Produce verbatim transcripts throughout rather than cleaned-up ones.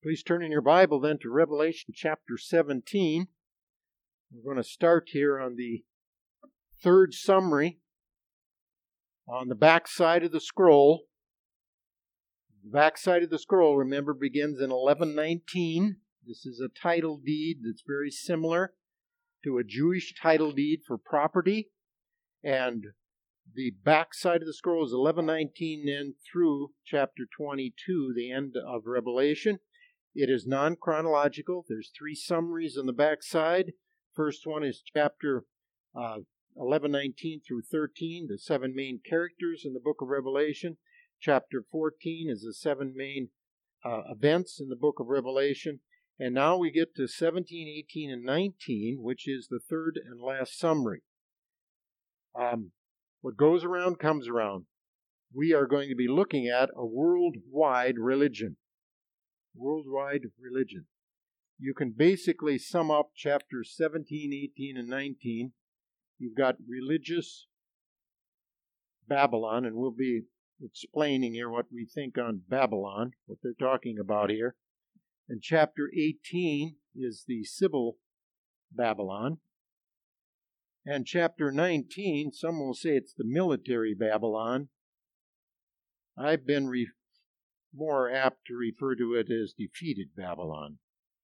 Please turn in your Bible then to Revelation chapter seventeen. We're going to start here on the third summary on the back side of the scroll. The back side of the scroll, remember, begins in eleven nineteen. This is a title deed that's very similar to a Jewish title deed for property. And the back side of the scroll is eleven nineteen then through chapter twenty-two, the end of Revelation. It is non-chronological. There's three summaries on the back side. First one is chapter uh, eleven nineteen through thirteen, the seven main characters in the book of Revelation. Chapter fourteen is the seven main uh, events in the book of Revelation. And now we get to seventeen, eighteen, and nineteen, which is the third and last summary. Um, what goes around comes around. We are going to be looking at a worldwide religion. Worldwide religion. You can basically sum up chapters seventeen, eighteen, and nineteen. You've got religious Babylon, and we'll be explaining here what we think on Babylon, what they're talking about here. And chapter eighteen is the civil Babylon. And chapter nineteen, some will say it's the military Babylon. I've been re- more apt to refer to it as defeated Babylon.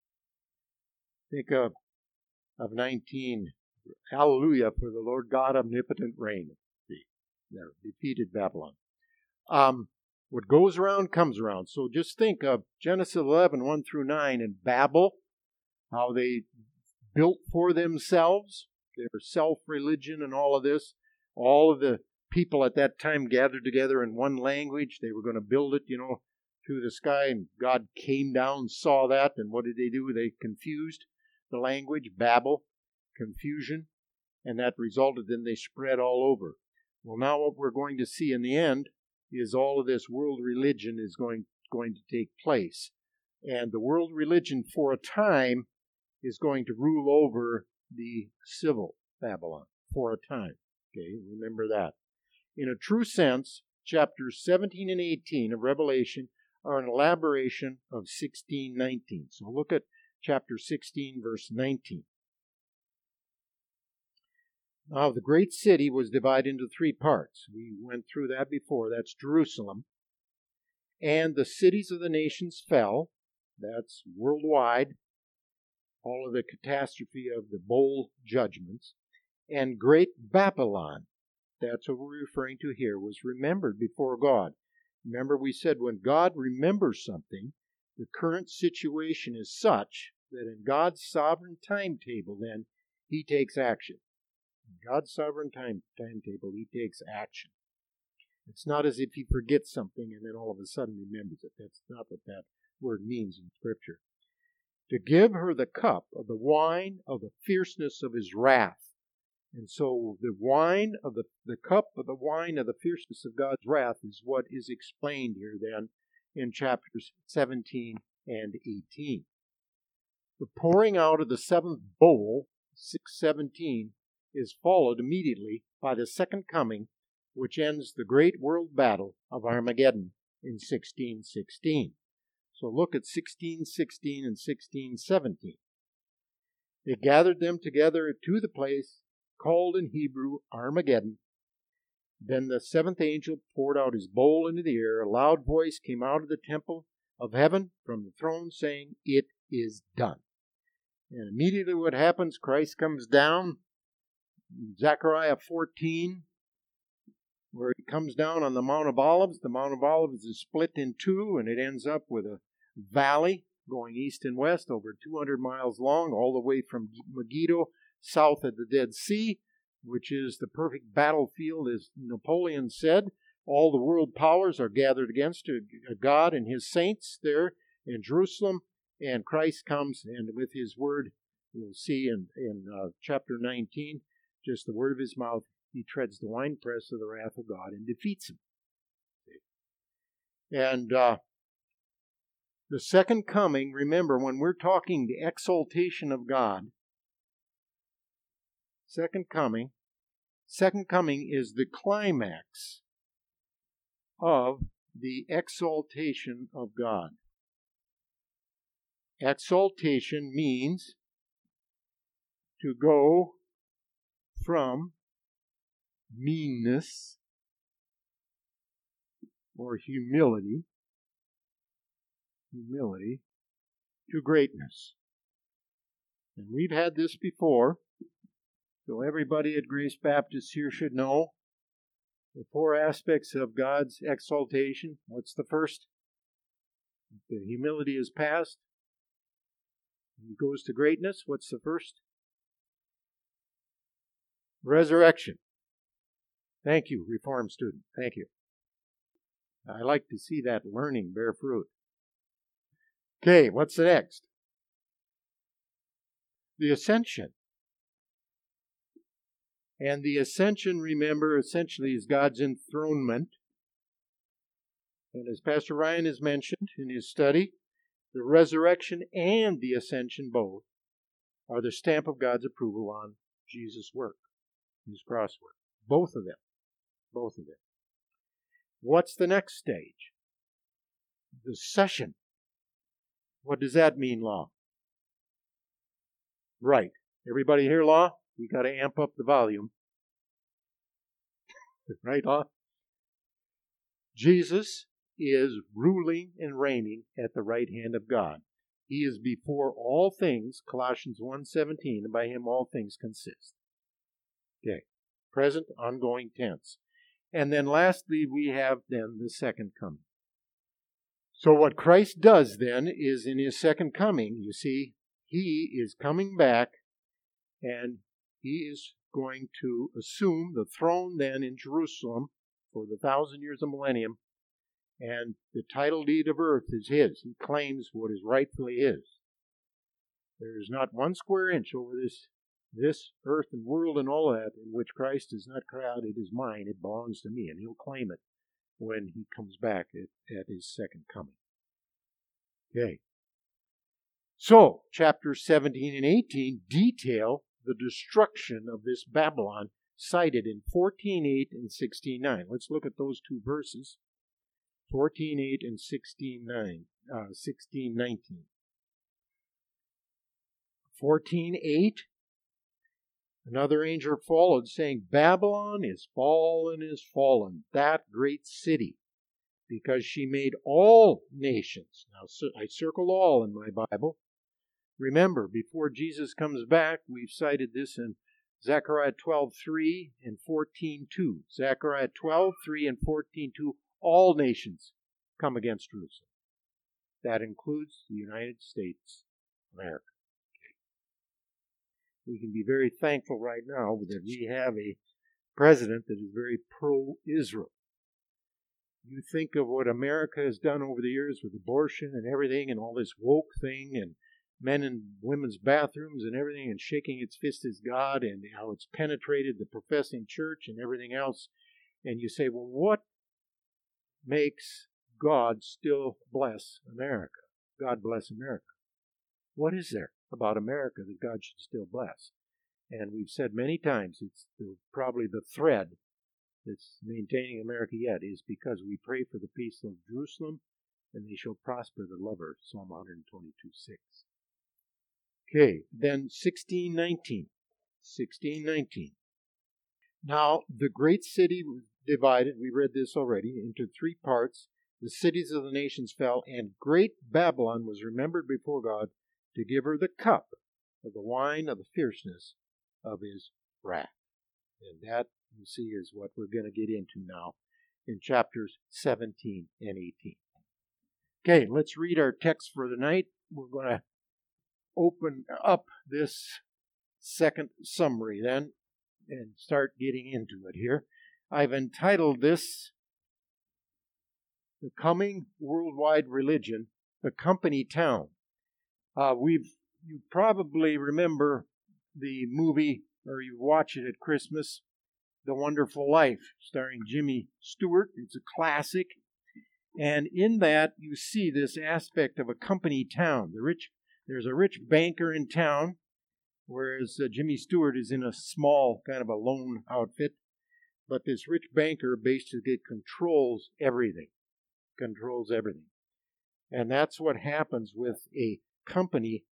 Think of, of nineteen, hallelujah, for the Lord God omnipotent reigneth. There, defeated Babylon. Um, what goes around comes around. So just think of Genesis eleven, one through nine, and Babel, how they built for themselves, their self-religion and all of this. All of the people at that time gathered together in one language. They were going to build it, you know, through the sky, and God came down, saw that, and what did they do? They confused the language, Babel, confusion, and that resulted in they spread all over. Well, now what we're going to see in the end is all of this world religion is going, going to take place. And the world religion for a time is going to rule over the civil Babylon for a time. Okay, remember that. In a true sense, chapters seventeen and eighteen of Revelation are an elaboration of sixteen, nineteen. So look at chapter sixteen, verse nineteen. Now, the great city was divided into three parts. We went through that before. That's Jerusalem. And the cities of the nations fell. That's worldwide. All of the catastrophe of the bowl judgments. And great Babylon, that's what we're referring to here, was remembered before God. Remember, we said when God remembers something, the current situation is such that in God's sovereign timetable, then, He takes action. In God's sovereign time timetable, He takes action. It's not as if He forgets something and then all of a sudden remembers it. That's not what that word means in Scripture. To give her the cup of the wine of the fierceness of His wrath. And so the wine of the, the cup of the wine of the fierceness of God's wrath is what is explained here then in chapters seventeen and eighteen. The pouring out of the seventh bowl, six seventeen, is followed immediately by the second coming, which ends the great world battle of Armageddon in sixteen sixteen. So look at sixteen sixteen and sixteen seventeen. They gathered them together to the place called in Hebrew Armageddon. Then the seventh angel poured out his bowl into the air. A loud voice came out of the temple of heaven from the throne saying, "It is done." And immediately what happens? Christ comes down. Zechariah fourteen, where He comes down on the Mount of Olives. The Mount of Olives is split in two, and it ends up with a valley going east and west over two hundred miles long, all the way from Megiddo south of the Dead Sea, which is the perfect battlefield, as Napoleon said. All the world powers are gathered against God and His saints there in Jerusalem, and Christ comes, and with His word, we'll see in, in uh, chapter nineteen, just the word of His mouth, He treads the winepress of the wrath of God and defeats Him. And uh, the second coming, remember, when we're talking the exaltation of God, second coming, second coming is the climax of the exaltation of God. exaltation means to go from meanness or humility, humility to greatness. And we've had this before, so everybody at Grace Baptist here should know the four aspects of God's exaltation. What's the first? The humility is past. He goes to greatness. What's the first? Resurrection. Thank you, Reformed student. Thank you. I like to see that learning bear fruit. Okay, what's the next? The ascension. And the ascension, remember, essentially is God's enthronement. And as Pastor Ryan has mentioned in his study, the resurrection and the ascension both are the stamp of God's approval on Jesus' work, his cross work. Both of them. Both of them. What's the next stage? The session. What does that mean, Law? Right. Everybody hear, Law? We got to amp up the volume. Right, Law? Jesus is ruling and reigning at the right hand of God. He is before all things, Colossians one seventeen, and by him all things consist. Okay. Present, ongoing tense. And then lastly, we have then the second coming. So what Christ does then is in his second coming, you see, he is coming back and he is going to assume the throne then in Jerusalem for the thousand years of millennium, and the title deed of earth is his. He claims what is rightfully his. There is not one square inch over this This earth and world and all that in which Christ has not crowded is mine. It belongs to me, and he'll claim it when he comes back at, at his second coming. Okay. So, chapters seventeen and eighteen detail the destruction of this Babylon cited in fourteen eight and sixteen nine. Let's look at those two verses, fourteen eight and sixteen nine, uh, sixteen nineteen. fourteen eight. Another angel followed, saying, Babylon is fallen, is fallen, that great city, because she made all nations. Now, I circle all in my Bible. Remember, before Jesus comes back, we've cited this in Zechariah twelve three and fourteen two. Zechariah twelve three and fourteen two, all nations come against Jerusalem. That includes the United States of America. We can be very thankful right now that we have a president that is very pro-Israel. You think of what America has done over the years with abortion and everything and all this woke thing and men in women's bathrooms and everything and shaking its fist at God and how it's penetrated the professing church and everything else. And you say, well, what makes God still bless America? God bless America. What is there about America that God should still bless? And we've said many times, it's the, probably the thread that's maintaining America yet is because we pray for the peace of Jerusalem, and they shall prosper the lover, Psalm one twenty-two six. Okay, then sixteen nineteen. sixteen nineteen. Now, the great city was divided, we read this already, into three parts. The cities of the nations fell, and great Babylon was remembered before God to give her the cup of the wine of the fierceness of his wrath. And that, you see, is what we're going to get into now in chapters seventeen and eighteen. Okay, let's read our text for the night. We're going to open up this second summary then and start getting into it here. I've entitled this, The Coming Worldwide Religion, the Company Town. Uh, we've you probably remember the movie, or you watch it at Christmas, The Wonderful Life, starring Jimmy Stewart. It's a classic. And in that, you see this aspect of a company town. The rich, there's a rich banker in town, whereas uh, Jimmy Stewart is in a small, kind of a lone outfit. But this rich banker basically controls everything. Controls everything. And that's what happens with a company.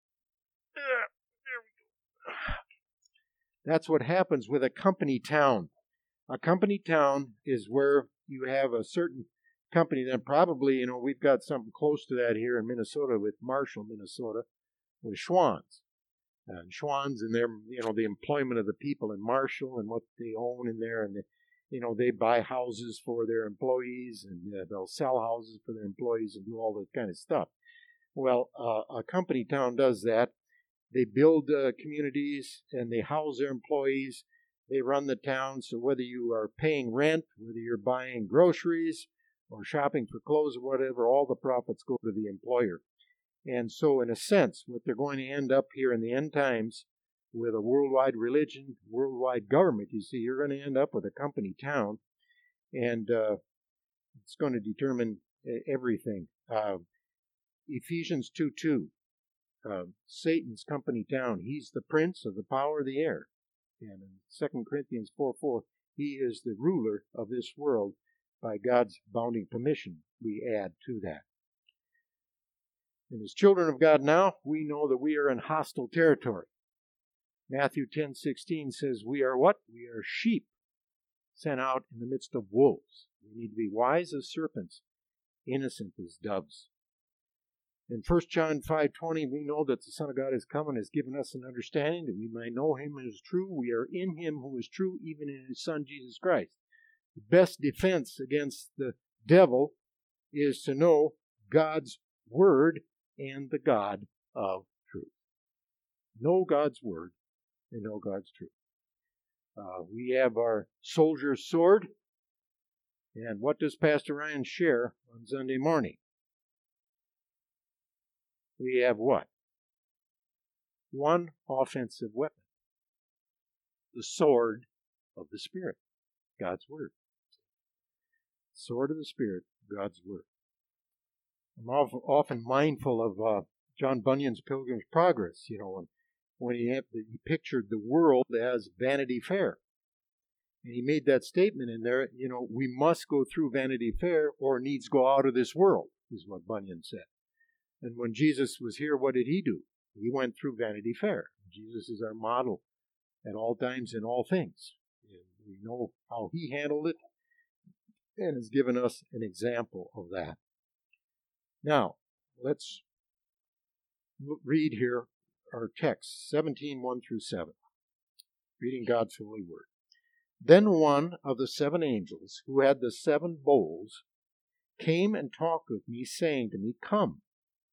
That's what happens with a company town. A company town is where you have a certain company. Then probably, you know, we've got something close to that here in Minnesota with Marshall, Minnesota, with Schwann's. And Schwann's and their, you know, the employment of the people in Marshall and what they own in there. And, they, you know, they buy houses for their employees and uh, they'll sell houses for their employees and do all that kind of stuff. Well, uh, a company town does that. They build uh, communities and they house their employees. They run the town. So whether you are paying rent, whether you're buying groceries or shopping for clothes or whatever, all the profits go to the employer. And so in a sense, what they're going to end up here in the end times with a worldwide religion, worldwide government, you see, you're going to end up with a company town. And uh, it's going to determine everything. Uh, Ephesians two two. Uh, Satan's company town. He's the prince of the power of the air. And in Second Corinthians four four, he is the ruler of this world. By God's bounding permission, we add to that. And as children of God now, we know that we are in hostile territory. Matthew ten sixteen says, we are what? We are sheep sent out in the midst of wolves. We need to be wise as serpents, innocent as doves. In First John five twenty, we know that the Son of God has come and has given us an understanding that we might know him as true. We are in him who is true, even in his Son, Jesus Christ. The best defense against the devil is to know God's Word and the God of truth. Know God's Word and know God's truth. Uh, we have our soldier's sword. And what does Pastor Ryan share on Sunday morning? We have what? One offensive weapon. The sword of the Spirit, God's Word. Sword of the Spirit, God's Word. I'm often mindful of uh, John Bunyan's Pilgrim's Progress, you know, when, when he, had, he pictured the world as Vanity Fair. And he made that statement in there, you know, we must go through Vanity Fair or needs go out of this world, is what Bunyan said. And when Jesus was here, what did he do? He went through Vanity Fair. Jesus is our model at all times in all things. And we know how he handled it and has given us an example of that. Now, let's read here our text, seventeen, one through seven. Reading God's holy word. Then one of the seven angels, who had the seven bowls, came and talked with me, saying to me, Come,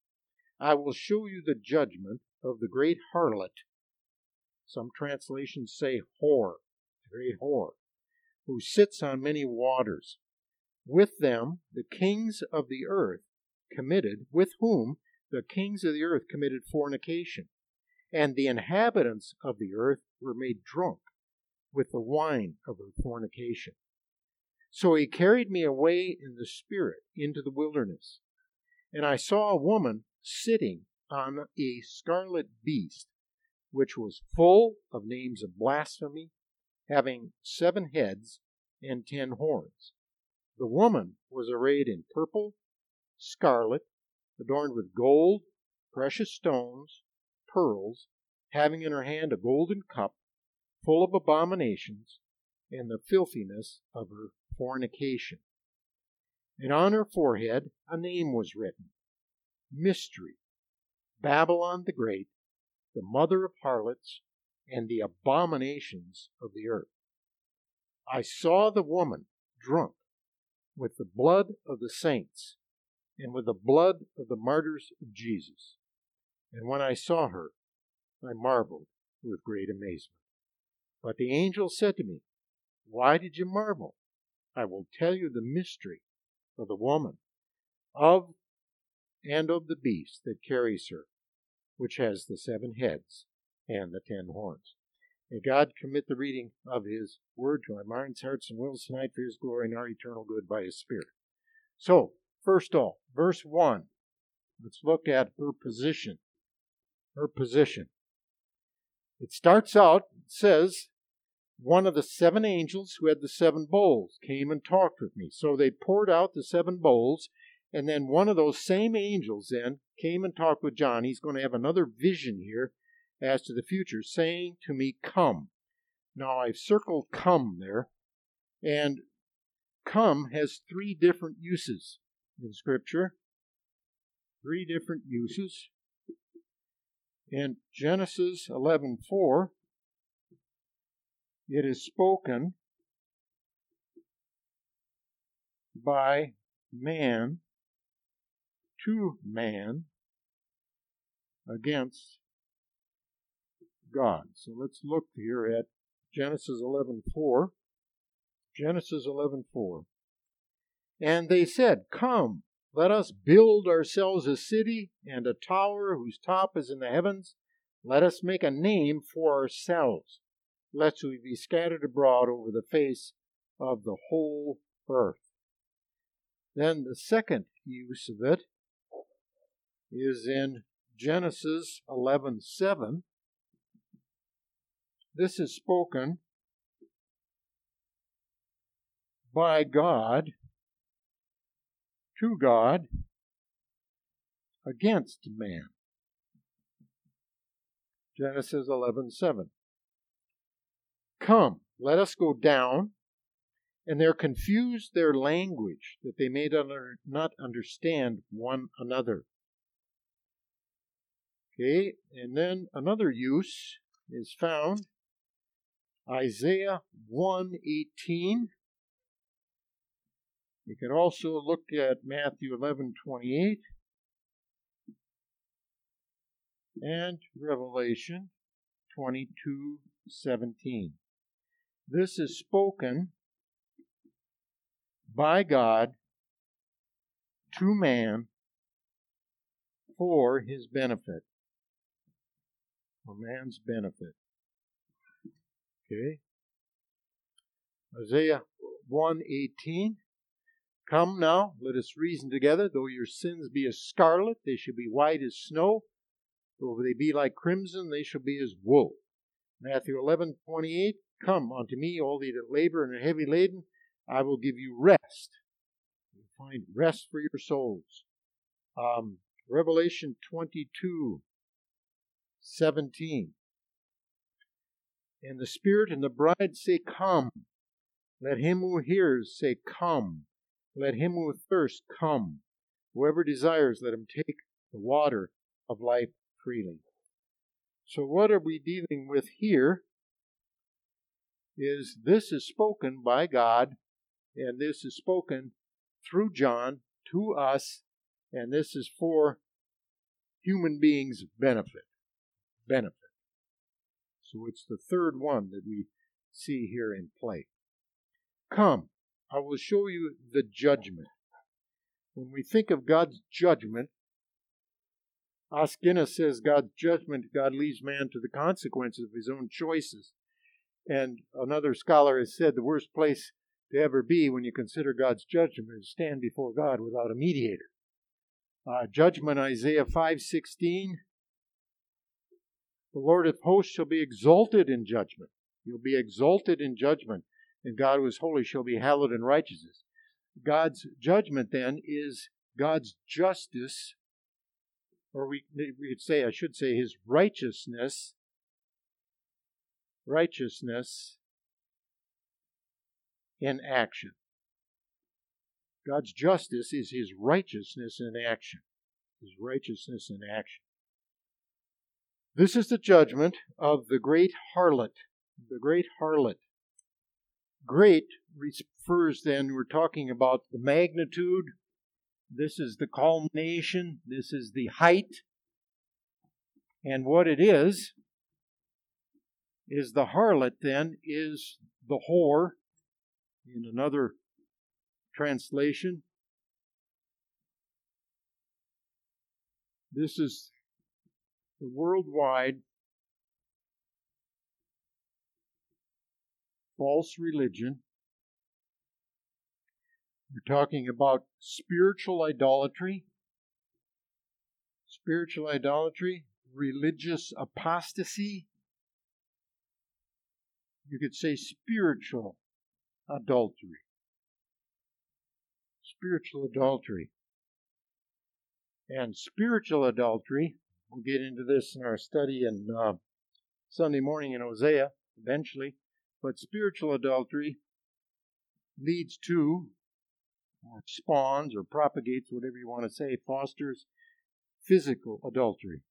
I will show you the judgment of the great harlot. Some translations say whore, great whore, who sits on many waters. With them the kings of the earth committed, with whom the kings of the earth committed fornication, and the inhabitants of the earth were made drunk with the wine of her fornication. So he carried me away in the spirit into the wilderness, and I saw a woman sitting on a scarlet beast, which was full of names of blasphemy, having seven heads and ten horns. The woman was arrayed in purple, scarlet, adorned with gold, precious stones, pearls, having in her hand a golden cup full of abominations and the filthiness of her fornication. And on her forehead a name was written, Mystery, Babylon the Great, the mother of harlots and the abominations of the earth. I saw the woman drunk with the blood of the saints and with the blood of the martyrs of Jesus. And when I saw her, I marveled with great amazement. But the angel said to me, Why did you marvel? I will tell you the mystery of the woman, of and of the beast that carries her, which has the seven heads and the ten horns. May God commit the reading of his word to our minds, hearts, and wills tonight for his glory and our eternal good by his Spirit. So, first off, verse one. Let's look at her position. Her position. It starts out, it says, one of the seven angels who had the seven bowls came and talked with me. So they poured out the seven bowls, And then one of those same angels then came and talked with John. He's going to have another vision here as to the future, saying to me, come. Now I've circled come there. And come has three different uses in Scripture. Three different uses. In Genesis eleven four, it is spoken by man to man against God. So let's look here at Genesis eleven four. Genesis eleven four. And they said, come, let us build ourselves a city and a tower whose top is in the heavens. Let us make a name for ourselves, lest we be scattered abroad over the face of the whole earth. Then the second use of it is in Genesis eleven seven. This is spoken by God to God against man. Genesis eleven seven. Come, let us go down. And they're confused their language, that they may not understand one another. Okay, and then another use is found, Isaiah one eighteen. You can also look at Matthew eleven twenty-eight and Revelation twenty-two seventeen. This is spoken by God to man for his benefit. For man's benefit. Okay. Isaiah one eighteen. Come now, let us reason together. Though your sins be as scarlet, they shall be white as snow. Though they be like crimson, they shall be as wool. Matthew eleven twenty-eight. Come unto me, all ye that labor and are heavy laden, I will give you rest. You'll find rest for your souls. Um, Revelation twenty-two seventeen. And the Spirit and the bride say, come. Let him who hears say, come. Let him who thirsts come. Whoever desires, let him take the water of life freely. So what are we dealing with here? Is this is spoken by God, and this is spoken through John to us, and this is for human beings' benefit. Benefit. So it's the third one that we see here in play. Come, I will show you the judgment. When we think of God's judgment, Os Guinness says God's judgment, God leaves man to the consequences of his own choices. And another scholar has said the worst place to ever be when you consider God's judgment is to stand before God without a mediator. Uh, judgment, Isaiah five sixteen. The Lord of hosts shall be exalted in judgment. He'll be exalted in judgment. And God who is holy shall be hallowed in righteousness. God's judgment then is God's justice, or we, we could say, I should say, his righteousness. Righteousness in action. God's justice is his righteousness in action. His righteousness in action. This is the judgment of the great harlot. The great harlot. Great refers then, we're talking about the magnitude. This is the culmination. This is the height. And what it is, is the harlot then is the whore, in another translation. This is the worldwide false religion. We're talking about spiritual idolatry, spiritual idolatry, religious apostasy. You could say spiritual adultery. Spiritual adultery. And spiritual adultery, we'll get into this in our study in uh, Sunday morning in Hosea, eventually, but spiritual adultery leads to, or spawns, or propagates, whatever you want to say, fosters physical adultery.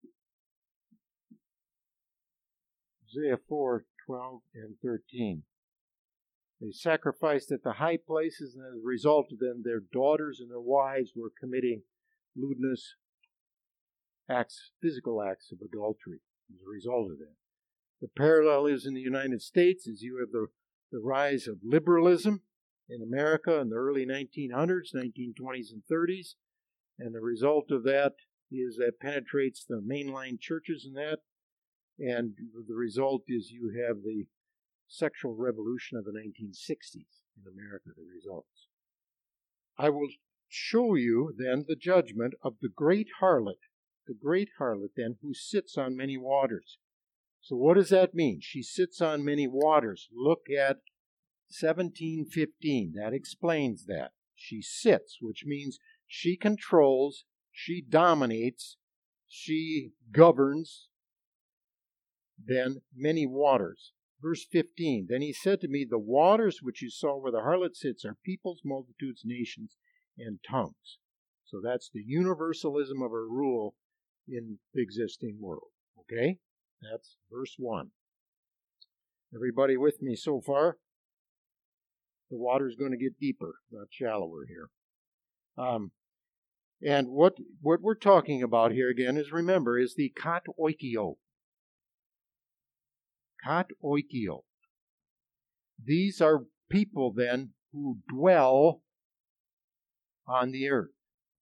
Hosea four, twelve, and thirteen. They sacrificed at the high places, and as a result of them, their daughters and their wives were committing lewdness acts, physical acts of adultery as a result of that. The parallel is in the United States, as you have the, the rise of liberalism in America in the early nineteen hundreds, nineteen twenties and thirties, and the result of that is that penetrates the mainline churches and that, and the result is you have the sexual revolution of the nineteen sixties in America, the results. I will show you then the judgment of the great harlot, the great harlot then, who sits on many waters. So what does that mean? She sits on many waters. Look at seventeen fifteen. That explains that. She sits, which means she controls, she dominates, she governs, then many waters. Verse fifteen, then he said to me, the waters which you saw where the harlot sits are peoples, multitudes, nations, and tongues. So that's the universalism of her rule in the existing world. Okay? That's verse one. Everybody with me so far? The water's going to get deeper, not shallower here. Um, and what, what we're talking about here again is, remember, is the kat oikio. Kat oikio. These are people then who dwell on the earth.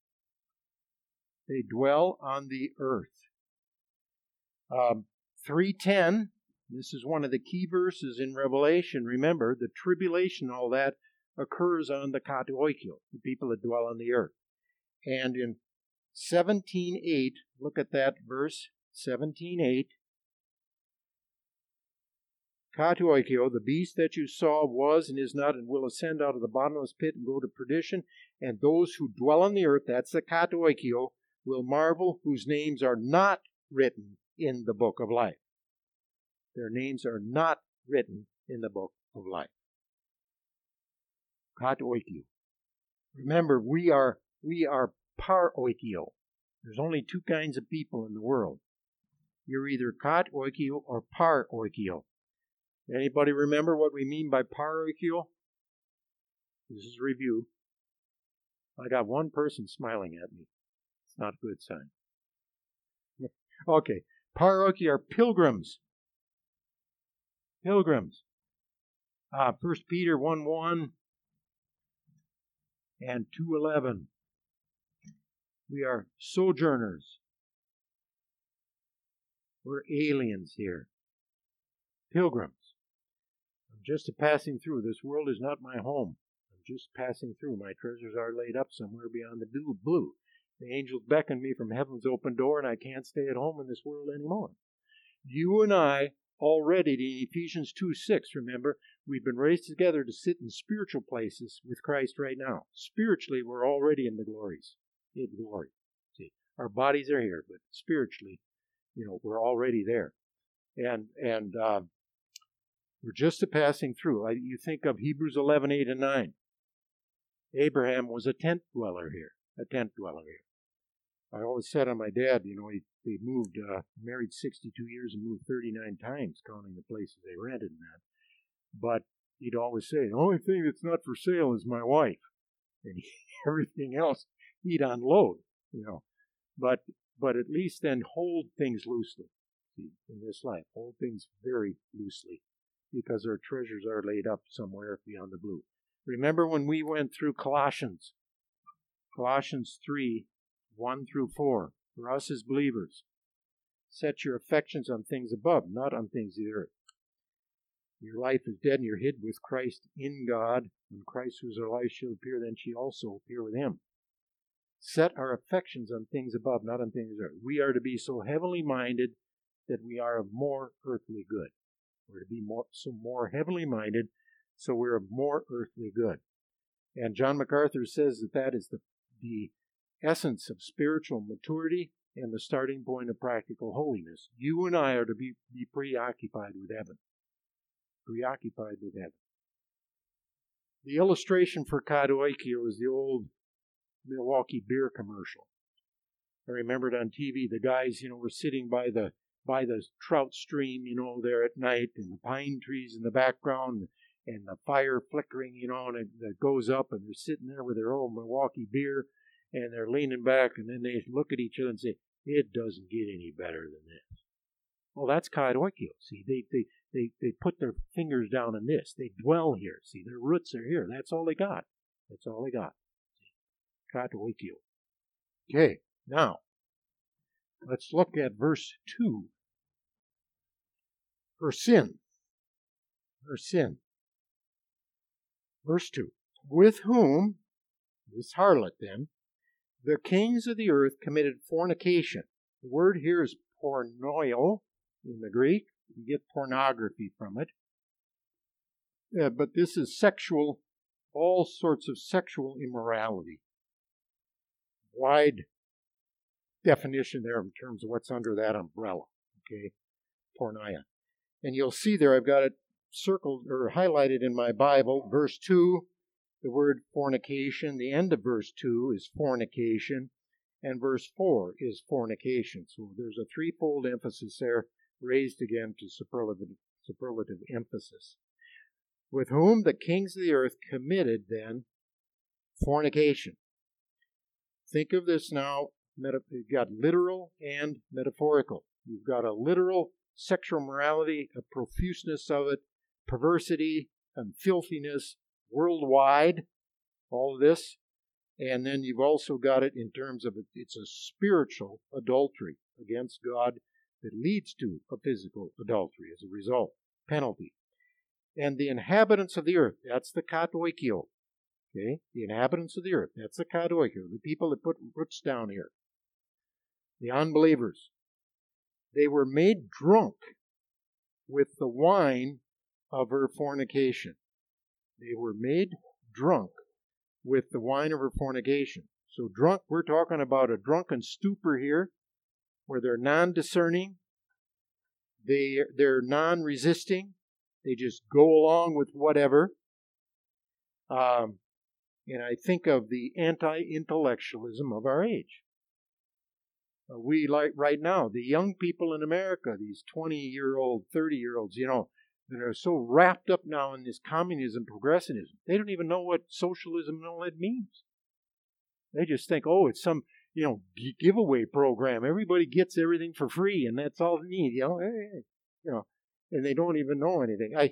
They dwell on the earth. Um, three ten, this is one of the key verses in Revelation. Remember, the tribulation, all that, occurs on the kat oikio, the people that dwell on the earth. And in seventeen eight, look at that verse, seventeen eight. Kat oikio, the beast that you saw was and is not and will ascend out of the bottomless pit and go to perdition. And those who dwell on the earth, that's the kat oikio, will marvel, whose names are not written in the book of life. Their names are not written in the book of life. Kat oikio. Remember, we are we are par oikio. There's only two kinds of people in the world. You're either kat oikio or par oikio. Anybody remember what we mean by par oikio? This is review. I got one person smiling at me. It's not a good sign. Okay. Par oikio are pilgrims. Pilgrims. Uh, First Peter one one and two eleven. We are sojourners. We're aliens here. Pilgrims. I'm just a passing through. This world is not my home. I'm just passing through. My treasures are laid up somewhere beyond the blue. The angels beckon me from heaven's open door, and I can't stay at home in this world anymore. You and I, already in Ephesians two six, remember, we've been raised together to sit in spiritual places with Christ right now. Spiritually, we're already in the glories. In glory. See, our bodies are here, but spiritually, you know, we're already there. And, and, uh, we're just a passing through. You think of Hebrews eleven eight and nine. Abraham was a tent dweller here. A tent dweller here. I always said on my dad, you know, he, he moved, uh, married sixty-two years and moved thirty-nine times, counting the places they rented and that. But he'd always say, the only thing that's not for sale is my wife. And he, everything else he'd unload, you know. But, but at least then hold things loosely. See, in this life, hold things very loosely, because our treasures are laid up somewhere beyond the blue. Remember when we went through Colossians, Colossians three, one through four, for us as believers, set your affections on things above, not on things of the earth. Your life is dead and you're hid with Christ in God. When Christ, who is our life, shall appear, then she also appear with him. Set our affections on things above, not on things of the earth. We are to be so heavenly minded that we are of more earthly good. We're to be more so more heavenly minded, so we're of more earthly good. And John MacArthur says that that is the, the essence of spiritual maturity and the starting point of practical holiness. You and I are to be, be preoccupied with heaven. Preoccupied with heaven. The illustration for kadoikio is the old Milwaukee beer commercial. I remember it on T V. The guys, you know, were sitting by the by the trout stream, you know, there at night, and the pine trees in the background, and the fire flickering, you know, and it, it goes up, and they're sitting there with their old Milwaukee beer, and they're leaning back, and then they look at each other and say, "It doesn't get any better than this." Well, that's kadoikio. See, they they they they put their fingers down in this. They dwell here. See, their roots are here. That's all they got. That's all they got. Kadoikio. Okay, now let's look at verse two. Her sin. Her sin. Verse two. With whom, this harlot then, the kings of the earth committed fornication. The word here is pornoio in the Greek. You get pornography from it. Yeah, but this is sexual, all sorts of sexual immorality. Wide definition there in terms of what's under that umbrella. Okay, porneia. And you'll see there, I've got it circled or highlighted in my Bible. Verse two, the word fornication. The end of verse two is fornication. And verse four is fornication. So there's a threefold emphasis there, raised again to superlative, superlative emphasis. With whom the kings of the earth committed then fornication. Think of this now. You've got literal and metaphorical. You've got a literal sexual morality, a profuseness of it, perversity and filthiness worldwide, all of this. And then you've also got it in terms of it's a spiritual adultery against God that leads to a physical adultery as a result, penalty. And the inhabitants of the earth, that's the kadoikio. Okay, the inhabitants of the earth, that's the kadoikio, the people that put roots down here. The unbelievers. They were made drunk with the wine of her fornication. They were made drunk with the wine of her fornication. So drunk, we're talking about a drunken stupor here, where they're non-discerning, they, they're non-resisting, they just go along with whatever. Um, and I think of the anti-intellectualism of our age. Uh, we, like right now, the young people in America, these twenty-year-old, thirty-year-olds, you know, that are so wrapped up now in this communism, progressivism, they don't even know what socialism and all that means. They just think, oh, it's some, you know, g- giveaway program. Everybody gets everything for free, and that's all they need, you know. Hey, hey, you know, and they don't even know anything. I,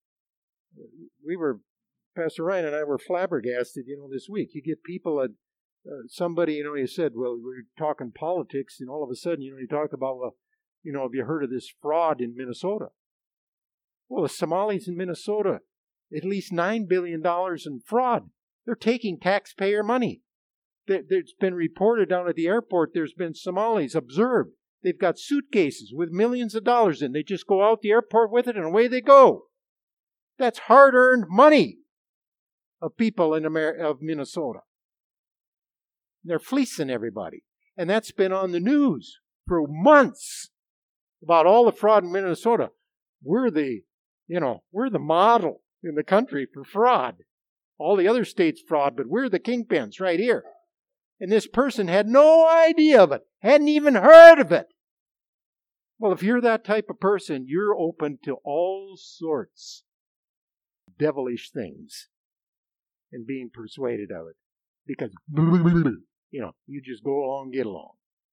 we were, Pastor Ryan and I were flabbergasted, you know, this week. You get people at uh, somebody, you know, he said, well, we're talking politics, and all of a sudden, you know, you talk about, well, you know, have you heard of this fraud in Minnesota? Well, the Somalis in Minnesota, at least nine billion dollars in fraud. They're taking taxpayer money. There's been reported down at the airport, there's been Somalis observed. They've got suitcases with millions of dollars in. They just go out the airport with it and away they go. That's hard-earned money of people in America, of Minnesota. They're fleecing everybody. And that's been on the news for months about all the fraud in Minnesota. We're the, you know, we're the model in the country for fraud. All the other states fraud, but we're the kingpins right here. And this person had no idea of it, hadn't even heard of it. Well, if you're that type of person, you're open to all sorts of devilish things and being persuaded of it. Because, you know, you just go along, get along.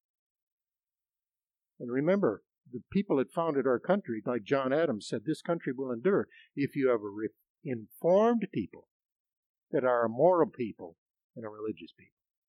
And remember, the people that founded our country, like John Adams said, this country will endure if you have a re- informed people that are a moral people and a religious people.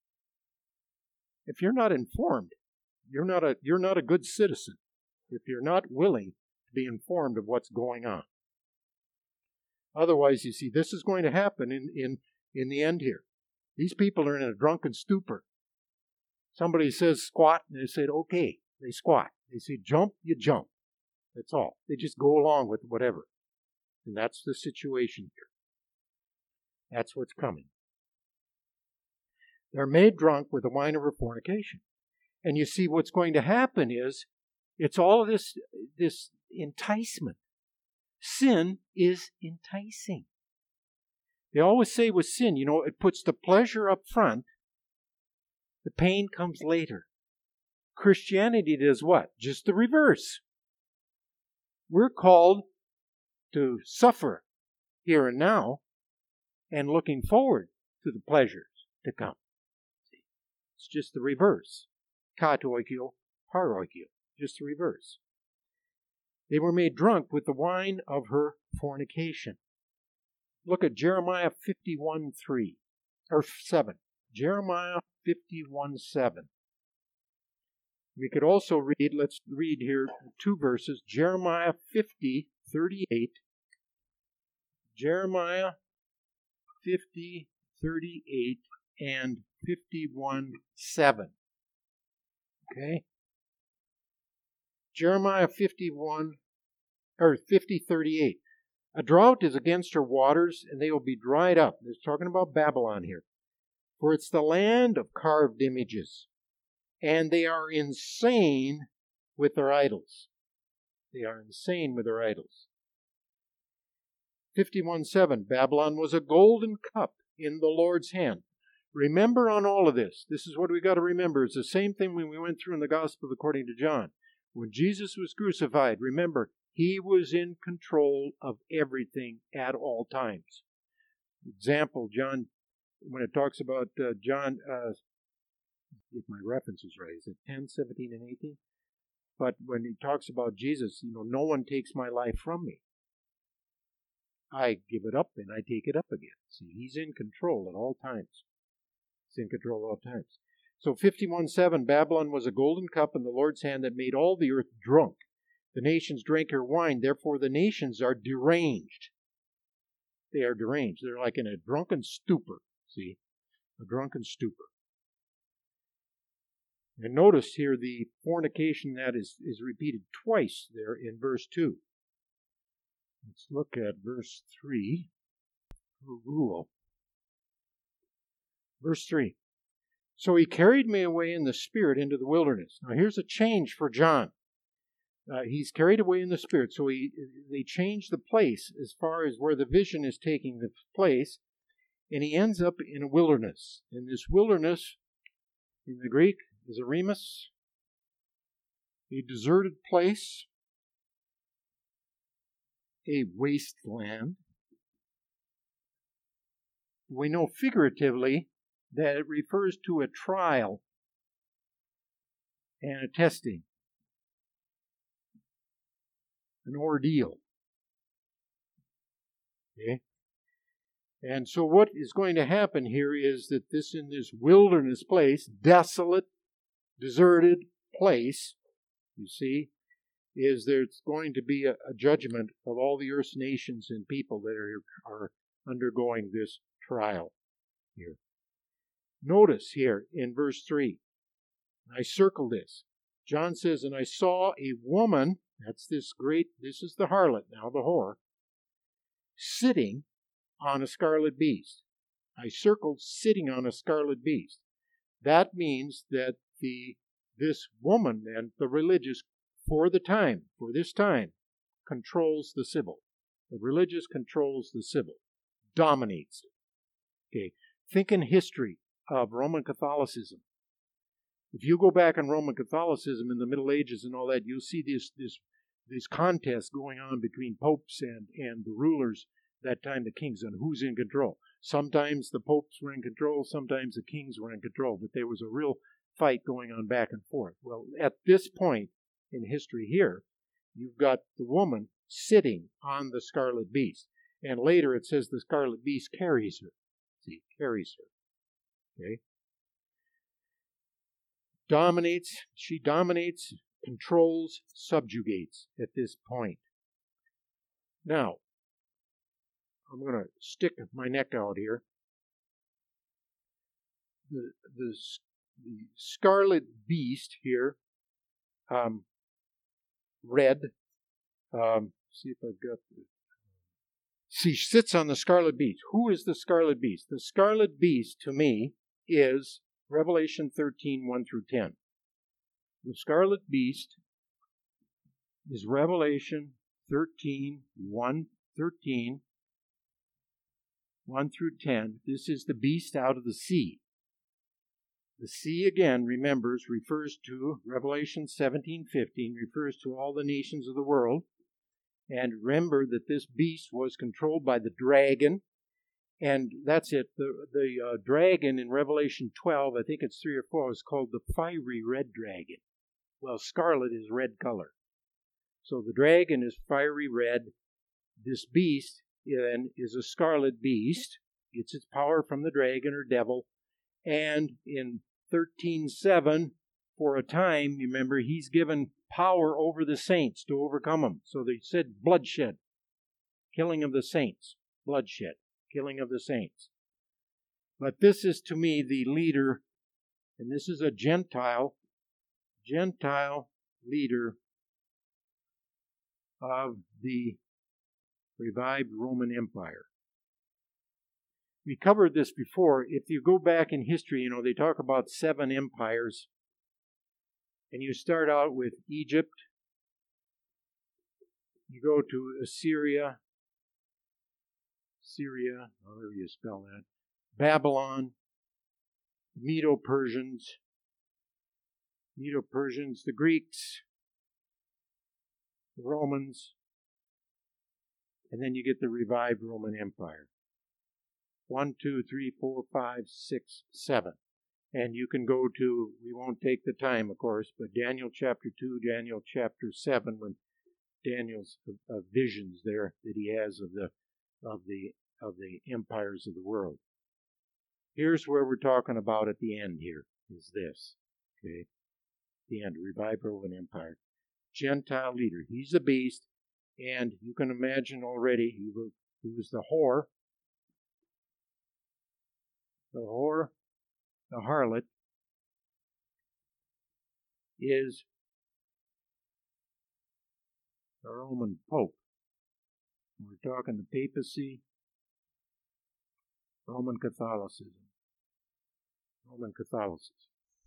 If you're not informed, you're not a you're not a good citizen. If you're not willing to be informed of what's going on. Otherwise, you see, this is going to happen in, in, in the end here. These people are in a drunken stupor. Somebody says squat, and they say, okay, they squat. They say jump, you jump. That's all. They just go along with whatever. And that's the situation here. That's what's coming. They're made drunk with the wine of her fornication. And you see, what's going to happen is, it's all of this, this enticement. Sin is enticing. They always say with sin, you know, it puts the pleasure up front, the pain comes later. Christianity does what? Just the reverse. We're called to suffer here and now and looking forward to the pleasures to come. It's just the reverse. Katoikio, paroikio. Just the reverse. They were made drunk with the wine of her fornication. Look at Jeremiah fifty-one three, or seven. Jeremiah fifty-one seven. We could also read, let's read here two verses. Jeremiah fifty thirty-eight. Jeremiah fifty thirty-eight and fifty-one seven. Okay? Jeremiah fifty-one, or fifty thirty-eight. A drought is against her waters, and they will be dried up. It's talking about Babylon here. For it's the land of carved images, and they are insane with their idols. They are insane with their idols. fifty-one seven. Babylon was a golden cup in the Lord's hand. Remember on all of this, this is what we got to remember. It's the same thing when we went through in the Gospel according to John. When Jesus was crucified, remember, he was in control of everything at all times. Example, John, when it talks about uh, John, uh, if my reference is right, is it ten, seventeen, and eighteen? But when he talks about Jesus, you know, no one takes my life from me. I give it up and I take it up again. See, he's in control at all times. He's in control at all times. So fifty-one seven, Babylon was a golden cup in the Lord's hand that made all the earth drunk. The nations drank her wine, therefore the nations are deranged. They are deranged. They're like in a drunken stupor. See? A drunken stupor. And notice here the fornication that is, is repeated twice there in verse two. Let's look at verse three. Rule. Verse three. So he carried me away in the spirit into the wilderness. Now here's a change for John. Uh, he's carried away in the spirit. So he, they change the place as far as where the vision is taking the place. And he ends up in a wilderness. And this wilderness, in the Greek, is a remus, a deserted place, a wasteland. We know figuratively that it refers to a trial and a testing, an ordeal. Okay? And so what is going to happen here is that this, in this wilderness place, desolate, deserted place, you see, is there's going to be a, a judgment of all the earth's nations and people that are, are undergoing this trial here. Notice here in verse three, I circle this. John says, and I saw a woman, that's this great, this is the harlot, now the whore, sitting on a scarlet beast. I circled sitting on a scarlet beast. That means that the this woman then, the religious, for the time, for this time, controls the civil. The religious controls the civil, dominates it. Okay, think in history of Roman Catholicism. If you go back in Roman Catholicism in the Middle Ages and all that, you'll see this this this contest going on between popes and, and the rulers that time, the kings, on who's in control. Sometimes the popes were in control, sometimes the kings were in control, but there was a real fight going on back and forth. Well, at this point in history here, you've got the woman sitting on the scarlet beast. And later it says the scarlet beast carries her. See, carries her. Okay? Dominates, she dominates, controls, subjugates at this point. Now, I'm going to stick my neck out here. The, the, the scarlet beast here, um, red, um, see if I've got the, she sits on the scarlet beast. Who is the scarlet beast? The scarlet beast, to me, is Revelation thirteen, one through ten. The scarlet beast is Revelation thirteen, one, thirteen, one through ten. This is the beast out of the sea. The sea, again, remembers, refers to, Revelation seventeen, fifteen, refers to all the nations of the world. And remember that this beast was controlled by the dragon. And that's it. The, the uh, dragon in Revelation twelve, I think it's three or four, is called the fiery red dragon. Well, scarlet is red color. So the dragon is fiery red. This beast then is a scarlet beast. Gets its power from the dragon or devil. And in thirteen seven, for a time, remember, he's given power over the saints to overcome them. So they said bloodshed, killing of the saints, bloodshed, killing of the saints. But this is to me the leader, and this is a Gentile, Gentile leader of the revived Roman Empire. We covered this before. If you go back in history, you know, they talk about seven empires. And you start out with Egypt. You go to Assyria. Syria, however you spell that. Babylon. Medo-Persians. Medo-Persians. The Greeks. The Romans. And then you get the revived Roman Empire. One, two, three, four, five, six, seven. And you can go to, we won't take the time, of course, but Daniel chapter two, Daniel chapter seven, when Daniel's uh, visions there that he has of the of the of the empires of the world. Here's where we're talking about at the end here, is this. Okay. The end, revived Roman Empire. Gentile leader. He's a beast, and you can imagine already he was, he was the whore. The whore, the harlot, is the Roman Pope. We're talking the papacy, Roman Catholicism. Roman Catholicism.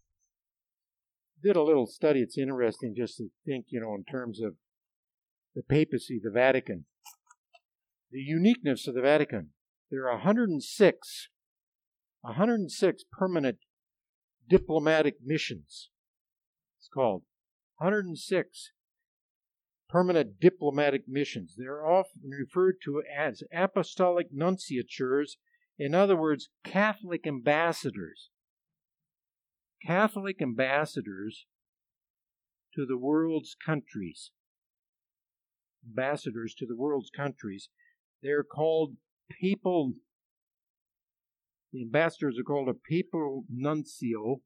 Did a little study. It's interesting just to think, you know, in terms of the papacy, the Vatican. The uniqueness of the Vatican. There are one hundred six one hundred six permanent diplomatic missions. It's called one hundred six permanent diplomatic missions. They're often referred to as apostolic nunciatures. In other words, Catholic ambassadors. Catholic ambassadors to the world's countries. Ambassadors to the world's countries. They're called papal. The ambassadors are called a papal nuncio.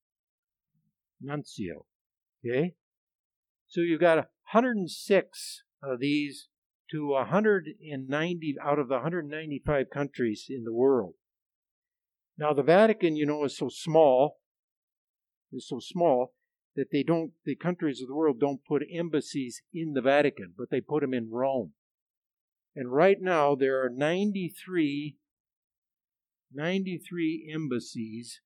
Nuncio. Okay? So you've got one hundred six of these to one hundred ninety out of the one hundred ninety-five countries in the world. Now the Vatican, you know, is so small, is so small that they don't, the countries of the world don't put embassies in the Vatican, but they put them in Rome. And right now there are ninety-three ninety-three embassies.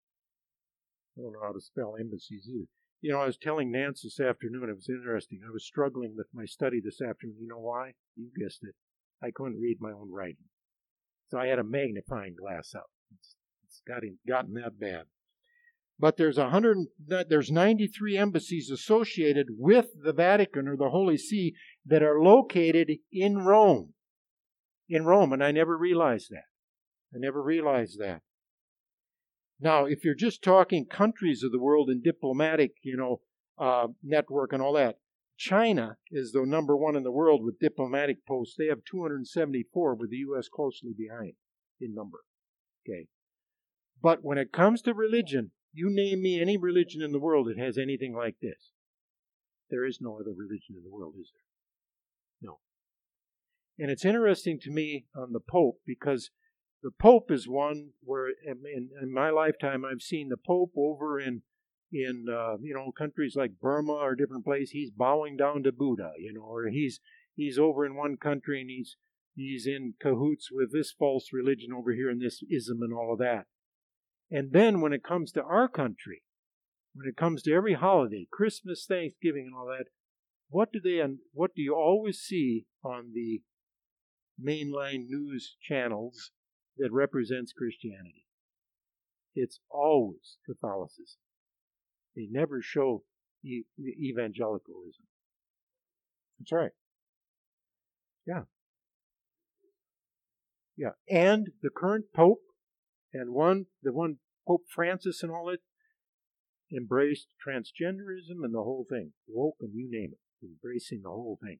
I don't know how to spell embassies either. You know, I was telling Nance this afternoon, it was interesting. I was struggling with my study this afternoon. You know why? You guessed it. I couldn't read my own writing. So I had a magnifying glass up. It's, it's gotten, gotten that bad. But there's a hundred, there's ninety-three embassies associated with the Vatican or the Holy See that are located in Rome. In Rome, and I never realized that. I never realized that. Now, if you're just talking countries of the world and diplomatic, you know, uh, network and all that, China is the number one in the world with diplomatic posts. They have two hundred seventy-four, with the U S closely behind in number. Okay. But when it comes to religion, you name me any religion in the world that has anything like this. There is no other religion in the world, is there? No. And it's interesting to me on the Pope, because the Pope is one where, in, in my lifetime, I've seen the Pope over in, in uh, you know, countries like Burma or different places. He's bowing down to Buddha, you know, or he's he's over in one country and he's he's in cahoots with this false religion over here and this ism and all of that. And then when it comes to our country, when it comes to every holiday, Christmas, Thanksgiving, and all that, what do they? What do you always see on the mainline news channels that represents Christianity? It's always Catholicism. They never show e- evangelicalism. That's right. Yeah. Yeah. And the current Pope and one, the one Pope Francis and all that, embraced transgenderism and the whole thing. Woke and you name it. Embracing the whole thing.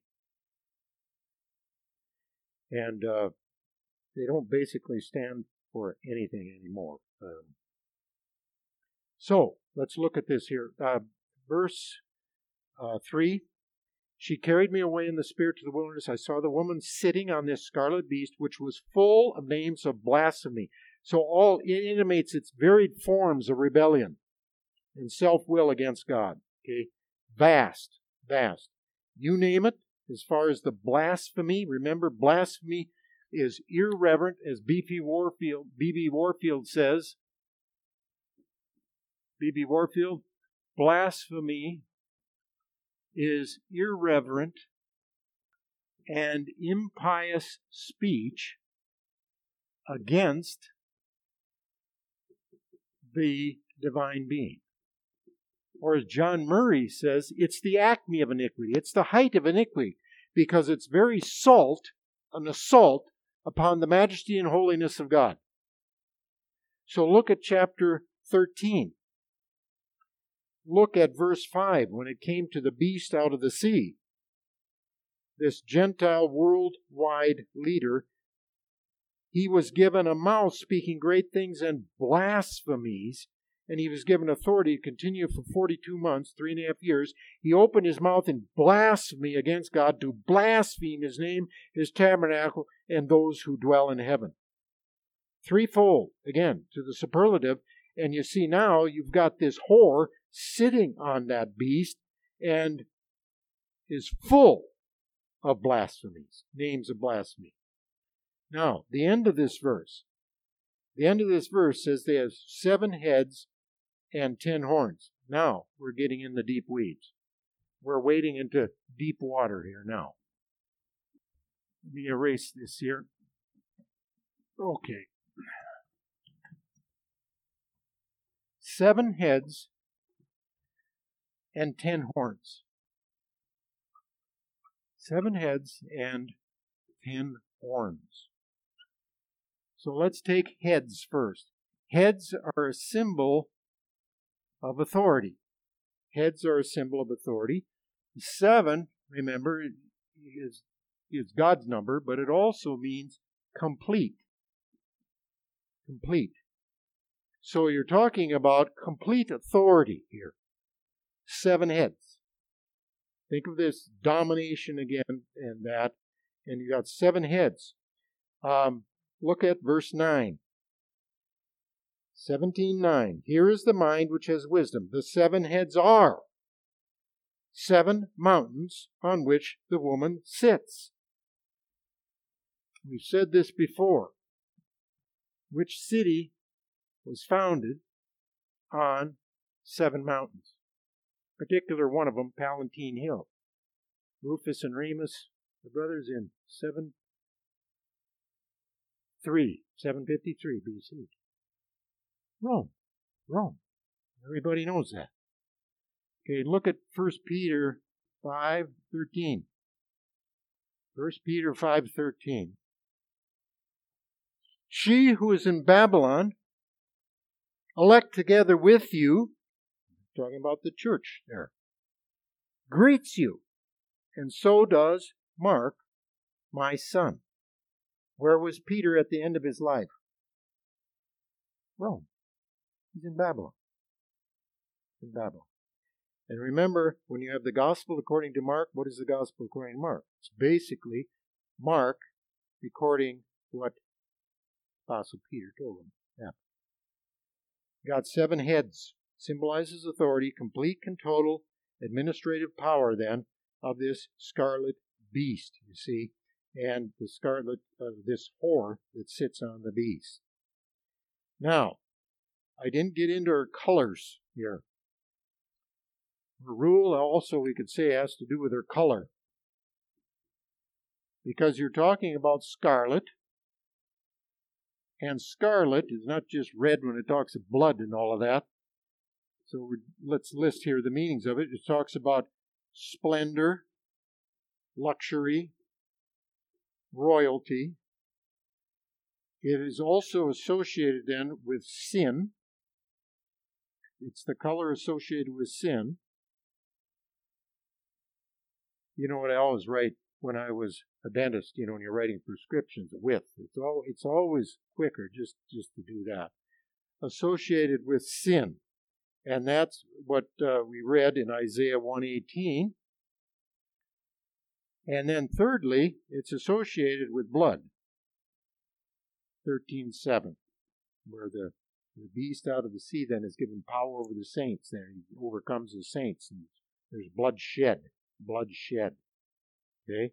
And uh, they don't basically stand for anything anymore. Um, so, let's look at this here. Uh, verse uh, three. She carried me away in the spirit to the wilderness. I saw the woman sitting on this scarlet beast, which was full of names of blasphemy. So all it intimates its varied forms of rebellion and self-will against God. Okay, vast, vast. You name it. As far as the blasphemy, remember, blasphemy is irreverent, as B P Warfield, B B Warfield says. B B Warfield, blasphemy is irreverent and impious speech against the divine being. Or as John Murray says, it's the acme of iniquity. It's the height of iniquity because it's very salt, an assault upon the majesty and holiness of God. So look at chapter thirteen. Look at verse five, when it came to the beast out of the sea. This Gentile worldwide leader, he was given a mouth speaking great things and blasphemies, and he was given authority to continue for forty-two months, three and a half years. He opened his mouth in blasphemy against God to blaspheme his name, his tabernacle, and those who dwell in heaven. Threefold, again, to the superlative. And you see now you've got this whore sitting on that beast and is full of blasphemies, names of blasphemy. Now, the end of this verse. The end of this verse says they have seven heads and ten horns. Now, we're getting in the deep weeds. We're wading into deep water here now. Let me erase this here. Okay. Seven heads and ten horns. Seven heads and ten horns. So let's take heads first. Heads are a symbol of authority. Heads are a symbol of authority. Seven, remember, is, is God's number, but it also means complete. Complete. So you're talking about complete authority here. Seven heads. Think of this domination again and that. And you got seven heads. Um, look at verse nine. seventeen nine. Here is the mind which has wisdom. The seven heads are seven mountains on which the woman sits. We've said this before. Which city was founded on seven mountains? Particular one of them, Palatine Hill. Rufus and Remus, the brothers, in seven three, seven fifty-three B C. Rome. Rome. Everybody knows that. Okay, look at First Peter five thirteen. First Peter five thirteen. She who is in Babylon, elect together with you, talking about the church there, greets you, and so does Mark, my son. Where was Peter at the end of his life? Rome. He's in Babylon. In Babylon. And remember, when you have the gospel according to Mark, what is the gospel according to Mark? It's basically Mark recording what Apostle Peter told him. Yeah. Got seven heads. Symbolizes authority, complete and total administrative power then of this scarlet beast, you see, and the scarlet, uh, this whore that sits on the beast. Now, I didn't get into her colors here. Her rule also, we could say, has to do with her color. Because you're talking about scarlet, and scarlet is not just red when it talks of blood and all of that. So we're, let's list here the meanings of it. It talks about splendor, luxury, royalty. It is also associated then with sin. It's the color associated with sin. You know what I always write when I was a dentist, you know, when you're writing prescriptions with. It's all it's always quicker just, just to do that. Associated with sin. And that's what uh, we read in Isaiah one eighteen. And then thirdly, it's associated with blood. thirteen seven, where the, the beast out of the sea then is given power over the saints. There he overcomes the saints. And there's blood shed. Blood shed. Okay?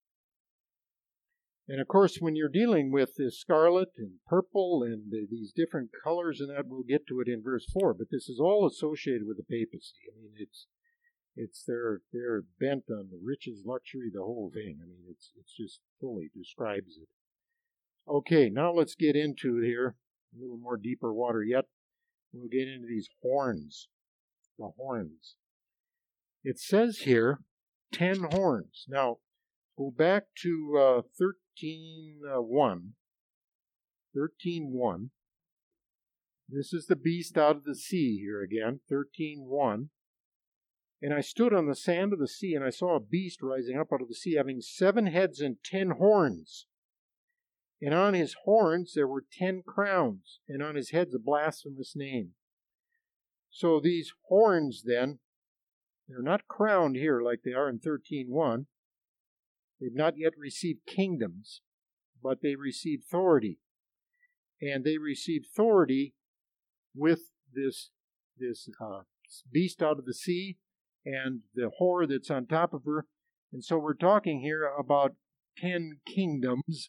And of course, when you're dealing with this scarlet and purple and the, these different colors and that, we'll get to it in verse four. But this is all associated with the papacy. I mean, it's it's their they're bent on the riches, luxury, the whole thing. I mean, it's it's just fully describes it. Okay, now let's get into here a little more deeper water yet. We'll get into these horns, the horns. It says here ten horns. Now, go back to uh, thirteen one. thirteen one. This is the beast out of the sea here again, thirteen one. And I stood on the sand of the sea, and I saw a beast rising up out of the sea, having seven heads and ten horns. And on his horns there were ten crowns, and on his heads a blasphemous name. So these horns then, they're not crowned here like they are in thirteen one. They've not yet received kingdoms, but they received authority. And they received authority with this, this uh, beast out of the sea and the whore that's on top of her. And so we're talking here about ten kingdoms.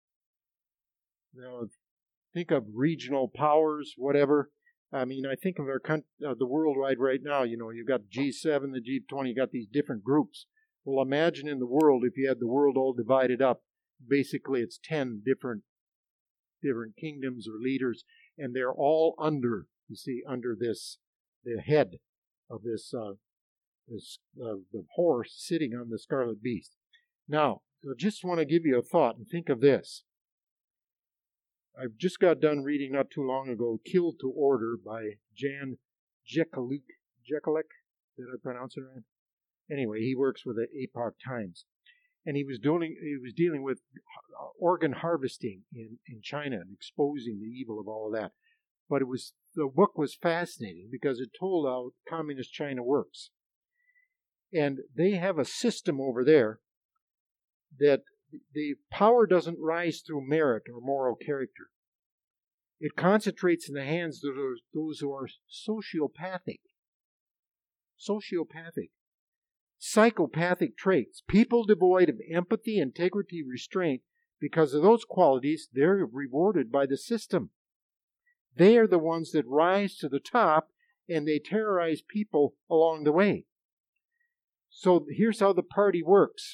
Now, think of regional powers, whatever. I mean, I think of our country, uh, the worldwide right now. You know, you've got G seven, the G twenty, you've got these different groups. Well, imagine in the world, if you had the world all divided up, basically it's ten different different kingdoms or leaders, and they're all under, you see, under this, the head of this, uh, this uh, the horse sitting on the scarlet beast. Now, I just want to give you a thought and think of this. I've just got done reading not too long ago, Killed to Order by Jan Jekielek. Jekielek, did I pronounce it right? Anyway, he works with the Epoch Times. And he was doing he was dealing with organ harvesting in, in China and exposing the evil of all of that. But it was the book was fascinating because it told how communist China works. And they have a system over there that the power doesn't rise through merit or moral character. It concentrates in the hands of those who are sociopathic. Sociopathic. Psychopathic traits. People devoid of empathy, integrity, restraint. Because of those qualities, they're rewarded by the system. They are the ones that rise to the top, and they terrorize people along the way. So here's how the party works.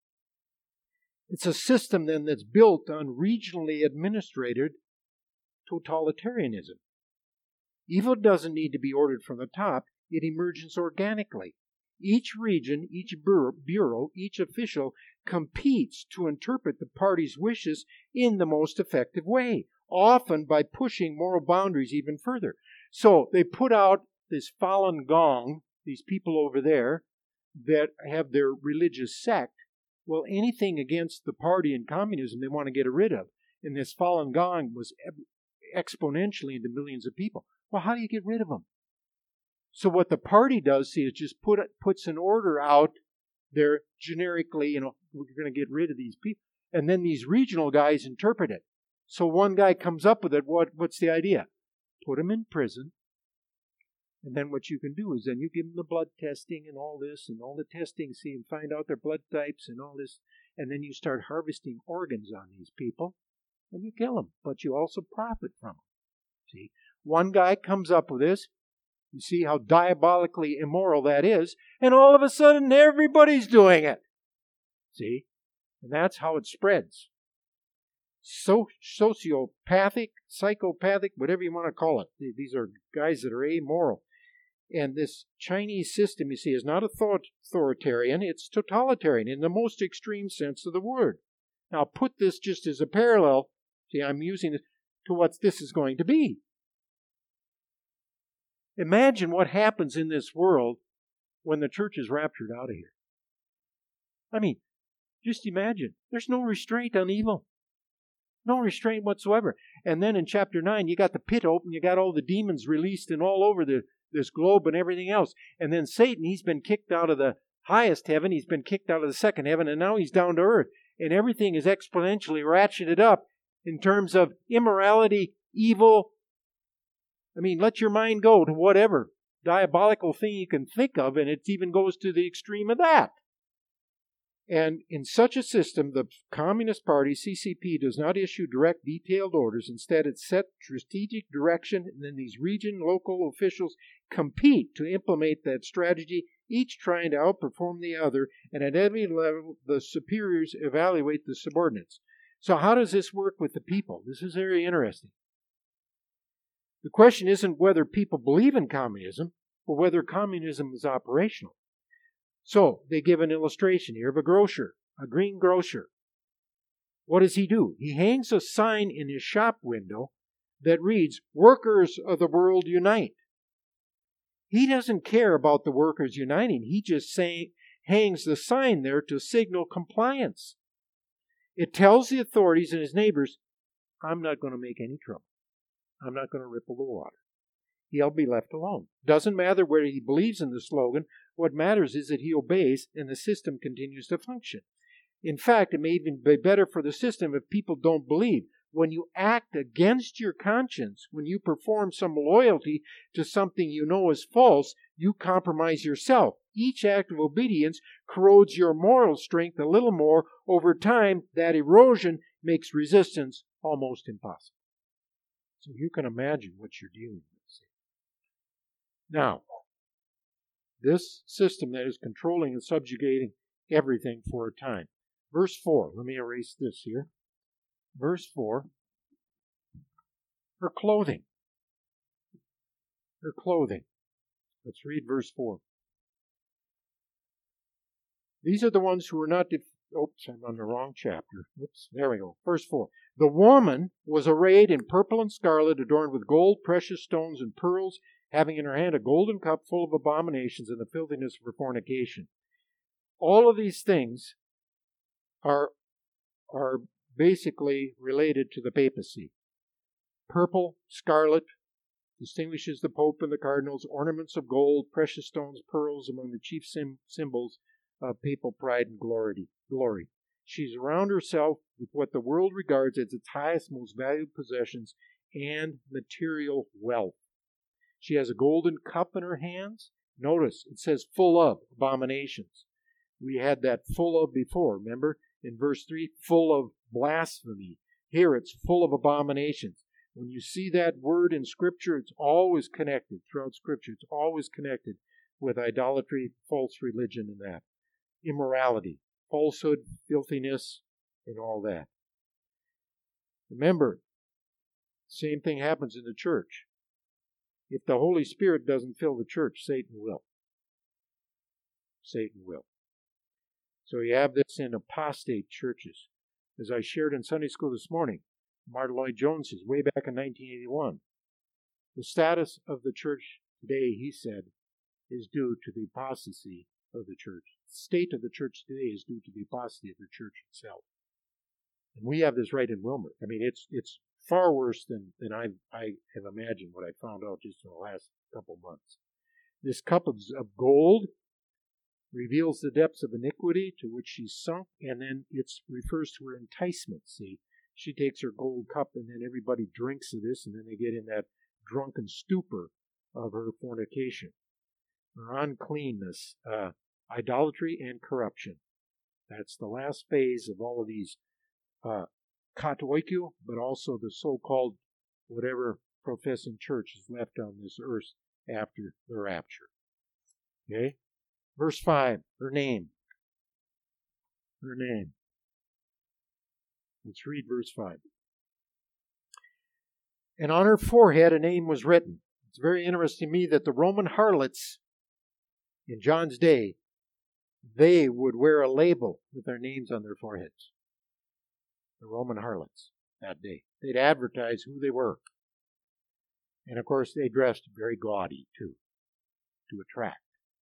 It's a system then that's built on regionally administered totalitarianism. Evil doesn't need to be ordered from the top. It emerges organically. Each region, each bureau, each official competes to interpret the party's wishes in the most effective way, often by pushing moral boundaries even further. So they put out this Falun Gong, these people over there that have their religious sect. Well, anything against the party and communism they want to get rid of. And this Falun Gong was exponentially into millions of people. Well, how do you get rid of them? So what the party does, see, is just put puts an order out there generically, you know, we're going to get rid of these people. And then these regional guys interpret it. So one guy comes up with it. What What's the idea? Put them in prison. And then what you can do is then you give them the blood testing and all this and all the testing, see, and find out their blood types and all this. And then you start harvesting organs on these people and you kill them. But you also profit from them. See, One guy comes up with this. You see how diabolically immoral that is. And all of a sudden, everybody's doing it. See? And that's how it spreads. So, sociopathic, psychopathic, whatever you want to call it. These are guys that are amoral. And this Chinese system, you see, is not authoritarian. It's totalitarian in the most extreme sense of the word. Now, put this just as a parallel. See, I'm using this to what this is going to be. Imagine what happens in this world when the church is raptured out of here. I mean, just imagine. There's no restraint on evil. No restraint whatsoever. And then in chapter nine, you got the pit open. You got all the demons released and all over the, this globe and everything else. And then Satan, he's been kicked out of the highest heaven. He's been kicked out of the second heaven. And now he's down to earth. And everything is exponentially ratcheted up in terms of immorality, evil. I mean, let your mind go to whatever diabolical thing you can think of, and it even goes to the extreme of that. And in such a system, the Communist Party, C C P, does not issue direct, detailed orders. Instead, it sets strategic direction, and then these region, local officials compete to implement that strategy, each trying to outperform the other, and at every level, the superiors evaluate the subordinates. So how does this work with the people? This is very interesting. The question isn't whether people believe in communism, but whether communism is operational. So, they give an illustration here of a grocer, a green grocer. What does he do? He hangs a sign in his shop window that reads, "Workers of the world unite." He doesn't care about the workers uniting. He just say, hangs the sign there to signal compliance. It tells the authorities and his neighbors, I'm not going to make any trouble. I'm not going to ripple the water. He'll be left alone. Doesn't matter whether he believes in the slogan. What matters is that he obeys and the system continues to function. In fact, it may even be better for the system if people don't believe. When you act against your conscience, when you perform some loyalty to something you know is false, you compromise yourself. Each act of obedience corrodes your moral strength a little more. Over time, that erosion makes resistance almost impossible. So you can imagine what you're dealing with. Now, this system that is controlling and subjugating everything for a time. Verse four, let me erase this here. Verse four, her clothing. Her clothing. Let's read verse four. These are the ones who were not... Def- Oops, I'm on the wrong chapter. Oops, there we go. Verse four. The woman was arrayed in purple and scarlet, adorned with gold, precious stones, and pearls, having in her hand a golden cup full of abominations and the filthiness of her fornication. All of these things are, are basically related to the papacy. Purple, scarlet, distinguishes the Pope and the cardinals, ornaments of gold, precious stones, pearls, among the chief sim- symbols of papal pride and glory. glory. She's around herself with what the world regards as its highest, most valued possessions and material wealth. She has a golden cup in her hands. Notice, it says full of abominations. We had that full of before, remember? In verse three, full of blasphemy. Here it's full of abominations. When you see that word in Scripture, it's always connected. Throughout Scripture, it's always connected with idolatry, false religion, and that. Immorality, falsehood, filthiness, and all that. Remember, same thing happens in the church. If the Holy Spirit doesn't fill the church, Satan will. Satan will. So you have this in apostate churches. As I shared in Sunday school this morning, Martyn Lloyd-Jones says, way back in nineteen eighty-one, the status of the church today, he said, is due to the apostasy of the church. The state of the church today is due to the apostasy of the church itself. And we have this right in Wilmot. I mean, it's it's far worse than, than I, I have imagined what I found out just in the last couple months. This cup of, of gold reveals the depths of iniquity to which she's sunk, and then it refers to her enticement. See, she takes her gold cup, and then everybody drinks of this, and then they get in that drunken stupor of her fornication, her uncleanness, uh, idolatry, and corruption. That's the last phase of all of these uh, katoikyo, but also the so-called whatever professing church is left on this earth after the rapture. Okay? Verse five, her name. Her name. Let's read verse five. And on her forehead a name was written. It's very interesting to me that the Roman harlots in John's day, they would wear a label with their names on their foreheads. The Roman harlots that day. They'd advertise who they were. And of course they dressed very gaudy too, to attract.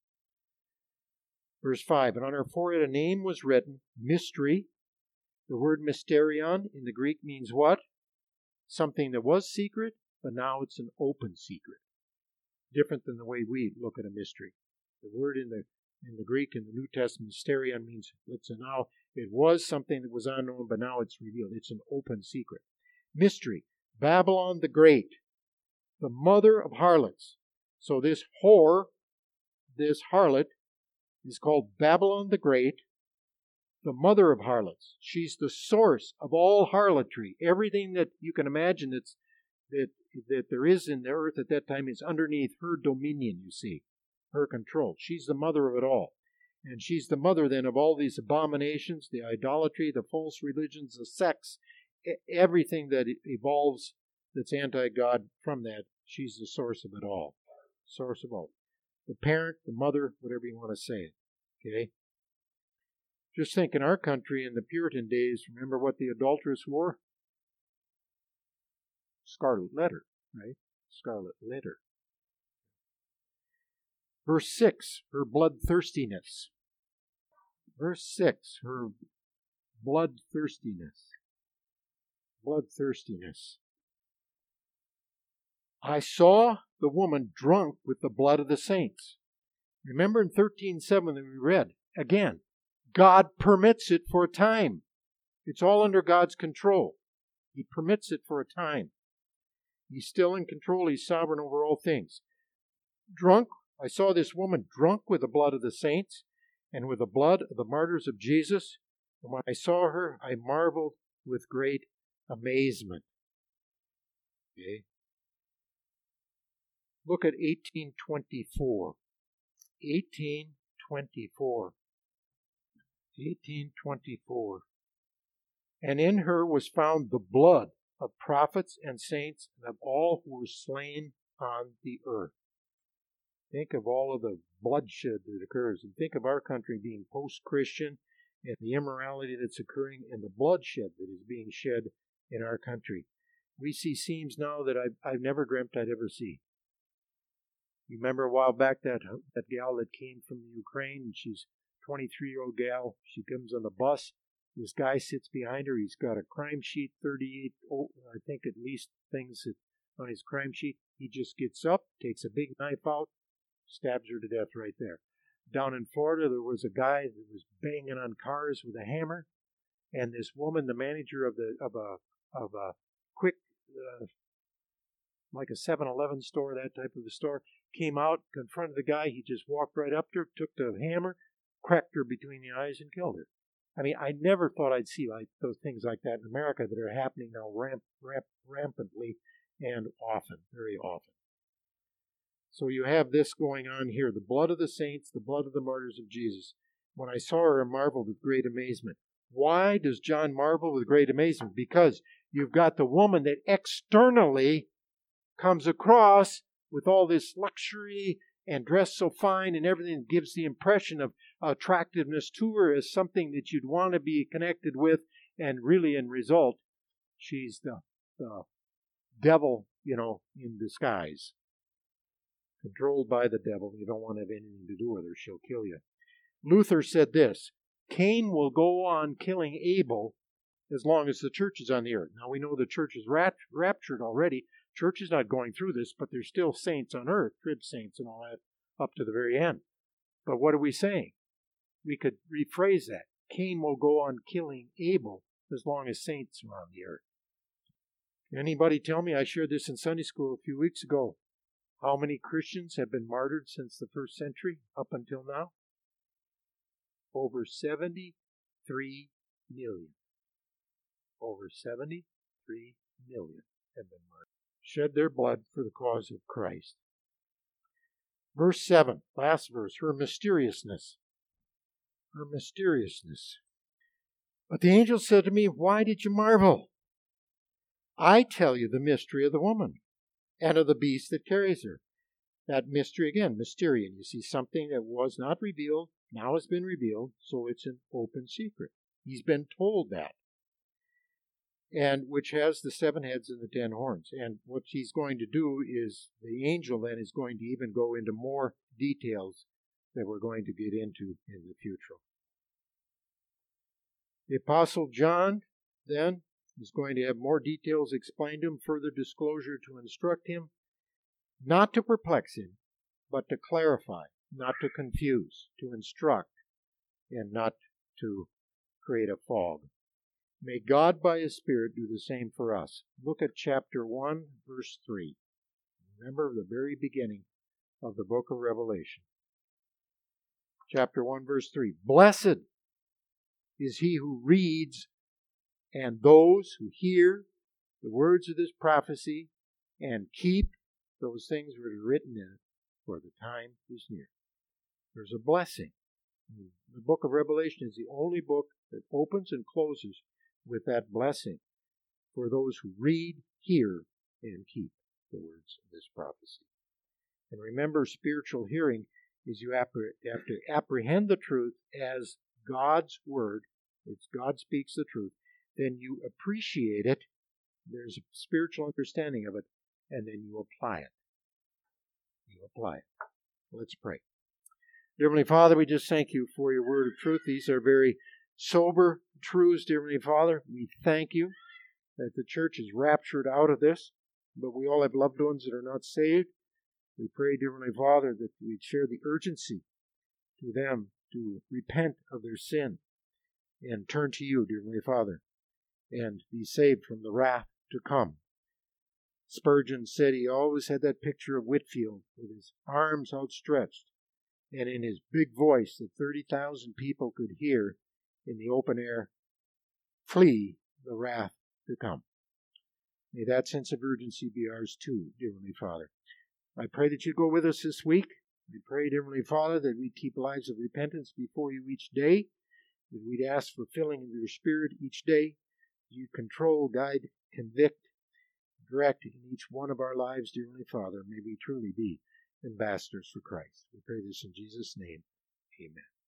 Verse five, and on her forehead a name was written, mystery. The word mysterion in the Greek means what? Something that was secret, but now it's an open secret. Different than the way we look at a mystery. The word in the in the Greek in the New Testament, mysterion, means it's a now it was something that was unknown, but now it's revealed. It's an open secret. Mystery. Babylon the Great, the mother of harlots. So this whore, this harlot, is called Babylon the Great, the mother of harlots. She's the source of all harlotry. Everything that you can imagine that's, that, that there is in the earth at that time is underneath her dominion, you see, her control. She's the mother of it all. And she's the mother then of all these abominations, the idolatry, the false religions, the sects, everything that evolves that's anti-God from that. She's the source of it all. Source of all. The parent, the mother, whatever you want to say it. Okay? Just think, in our country in the Puritan days, remember what the adulteress wore? Scarlet letter, right? Scarlet letter. Verse six, her bloodthirstiness. Verse six, her bloodthirstiness. Bloodthirstiness. I saw the woman drunk with the blood of the saints. Remember in thirteen seven that we read, again, God permits it for a time. It's all under God's control. He permits it for a time. He's still in control. He's sovereign over all things. Drunk, I saw this woman drunk with the blood of the saints and with the blood of the martyrs of Jesus. And when I saw her, I marveled with great amazement. Okay. Look at eighteen twenty-four. eighteen twenty-four. eighteen twenty-four. And in her was found the blood of prophets and saints and of all who were slain on the earth. Think of all of the bloodshed that occurs. And think of our country being post-Christian and the immorality that's occurring and the bloodshed that is being shed in our country. We see scenes now that I've, I've never dreamt I'd ever see. You remember a while back that, that gal that came from the Ukraine, and she's a twenty-three-year-old gal. She comes on the bus. This guy sits behind her. He's got a crime sheet, thirty-eight, oh, I think at least things on his crime sheet. He just gets up, takes a big knife out, stabs her to death right there. Down in Florida, there was a guy that was banging on cars with a hammer, and this woman, the manager of the of a of a quick, uh, like a seven eleven store, that type of a store, came out, confronted the guy. He just walked right up to her, took the hammer, cracked her between the eyes, and killed her. I mean, I never thought I'd see like those things like that in America that are happening now ramp, ramp, rampantly and often, very often. So you have this going on here, the blood of the saints, the blood of the martyrs of Jesus. When I saw her, I marveled with great amazement. Why does John marvel with great amazement? Because you've got the woman that externally comes across with all this luxury and dressed so fine and everything that gives the impression of attractiveness to her as something that you'd want to be connected with, and really in result, she's the, the devil, you know, in disguise. Controlled by the devil. You don't want to have anything to do with her. She'll kill you. Luther said this, Cain will go on killing Abel as long as the church is on the earth. Now we know the church is raptured already. Church is not going through this, but there's still saints on earth, trib saints and all that, up to the very end. But what are we saying? We could rephrase that. Cain will go on killing Abel as long as saints are on the earth. Anybody tell me, I shared this in Sunday school a few weeks ago, how many Christians have been martyred since the first century up until now? Over seventy-three million. Over seventy-three million have been martyred. shed their blood for the cause of Christ. Verse seven, last verse, her mysteriousness. Her mysteriousness. But the angel said to me, why did you marvel? I tell you the mystery of the woman and of the beast that carries her. That mystery, again, mysterion. You see, something that was not revealed, now has been revealed, so it's an open secret. He's been told that. And which has the seven heads and the ten horns. And what he's going to do is, the angel then is going to even go into more details that we're going to get into in the future. The Apostle John, then, is going to have more details explained to him, further disclosure to instruct him, not to perplex him, but to clarify, not to confuse, to instruct, and not to create a fog. May God, by His Spirit, do the same for us. Look at chapter one, verse three. Remember the very beginning of the book of Revelation. Chapter one, verse three. Blessed is he who reads, and those who hear the words of this prophecy, and keep those things that are written in it, for the time is near. There's a blessing. The book of Revelation is the only book that opens and closes with that blessing for those who read, hear, and keep the words of this prophecy. And remember, spiritual hearing is you have to apprehend the truth as God's word. It's God speaks the truth. Then you appreciate it. There's a spiritual understanding of it. And then you apply it. You apply it. Let's pray. Dear Heavenly Father, we just thank you for your word of truth. These are very sober truths, dear Heavenly Father. We thank you that the church is raptured out of this, but we all have loved ones that are not saved. We pray, dear Heavenly Father, that we'd share the urgency to them to repent of their sin and turn to you, dear Heavenly Father, and be saved from the wrath to come. Spurgeon said he always had that picture of Whitefield with his arms outstretched and in his big voice that thirty thousand people could hear in the open air, flee the wrath to come. May that sense of urgency be ours too, dear Heavenly Father. I pray that you go with us this week. I pray, dear Heavenly Father, that we keep lives of repentance before you each day, that we'd ask for filling of your Spirit each day. You control, guide, convict, direct in each one of our lives, dear Heavenly Father. May we truly be ambassadors for Christ. We pray this in Jesus' name. Amen.